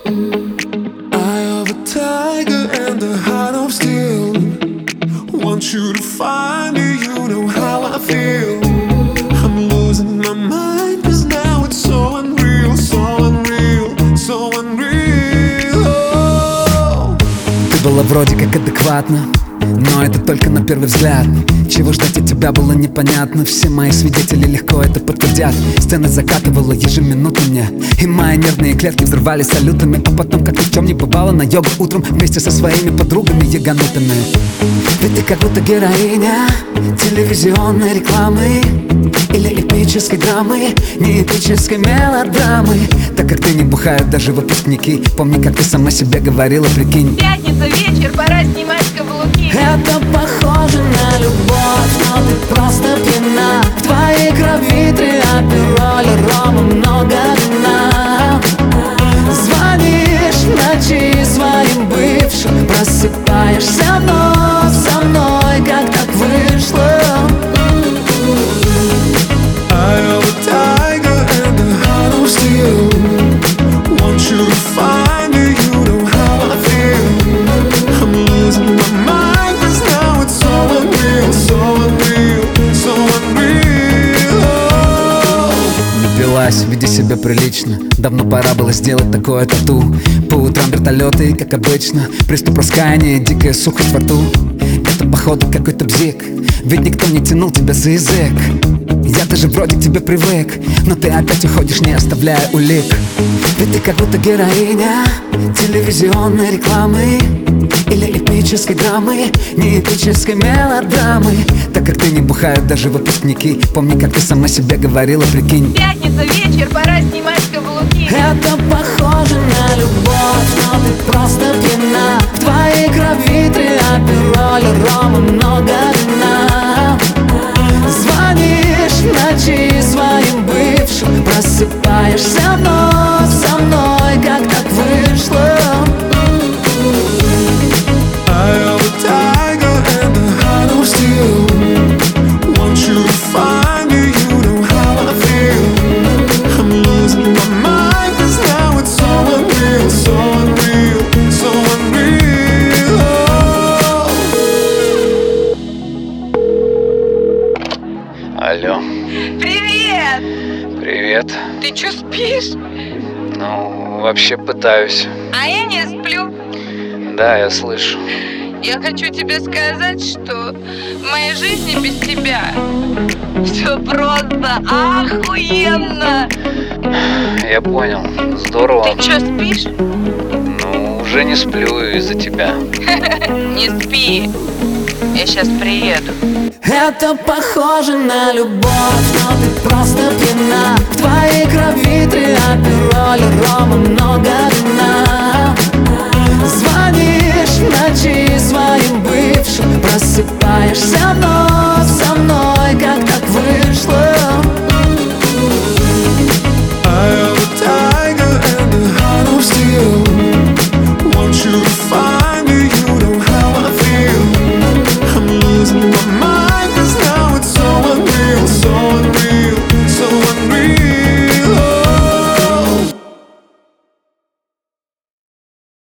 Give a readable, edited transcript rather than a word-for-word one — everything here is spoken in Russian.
Eye of a tiger and a heart of steel. Want you to find me, you know how I feel. I'm losing my mind, cause now it's so unreal, so unreal, so unreal. Oh. Ты была вроде как адекватна, но это только на первый взгляд. Чего ждать от тебя было непонятно. Все мои свидетели легко это подтвердят. Сцена закатывала ежеминутно мне, и мои нервные клетки взрывались салютами. А потом, как ни в чем не бывало, на йогу утром вместе со своими подругами яганутыми. Ведь ты как будто героиня телевизионной рекламы или эпической драмы, не эпической мелодрамы. Так как ты не бухают даже выпускники. Помни, как ты сама себе говорила, прикинь. Пятница, вечер, пора снимать каблуки. Это похоже на любовь, но ты просто пьяна. В твоей крови 3 апероля, рома, много вина. Звонишь в ночи своим бывшим, просыпаешься вновь со мной, как так вышло. Eye of a tiger and a heart of steel. Want you to find me, you know how I feel. I'm losing my mind, cause now it's so unreal, so unreal, so unreal. Oh. Напилась, веди себя прилично. Давно пора было сделать такое тату. По утрам вертолеты, как обычно. Приступ раскаяния, дикая сухость во рту. Это походу какой-то бзик, ведь никто не тянул тебя за язык. Я даже вроде к тебе привык, но ты опять уходишь, не оставляя улик. Ведь ты как будто героиня телевизионной рекламы или эпической драмы, не эпической мелодрамы. Так как ты не бухают даже выпускники. Помни, как ты сама себе говорила, прикинь. Пятница, вечер, пора снимать каблуки. Это похоже на любовь, но ты просто пьяна. В твоей крови 3 апероля, рома, много вина. Звонишь в ночи своим бывшим, просыпаешься вновь со мной, как так вышло. Eye of a tiger and a heart of steel. Want you to find me, you know how I feel. I'm losing my mind, cause now it's so unreal, so unreal, so unreal. Oh. Алло, Привет! привет. Ты чё, спишь? Ну, вообще пытаюсь. А я не сплю. Да, я слышу. Я хочу тебе сказать, что в моей жизни без тебя все просто охуенно. Я понял. Здорово. Ты чё, спишь? Ну, уже не сплю из-за тебя. Не спи. Я сейчас приеду. Это похоже на любовь, но ты просто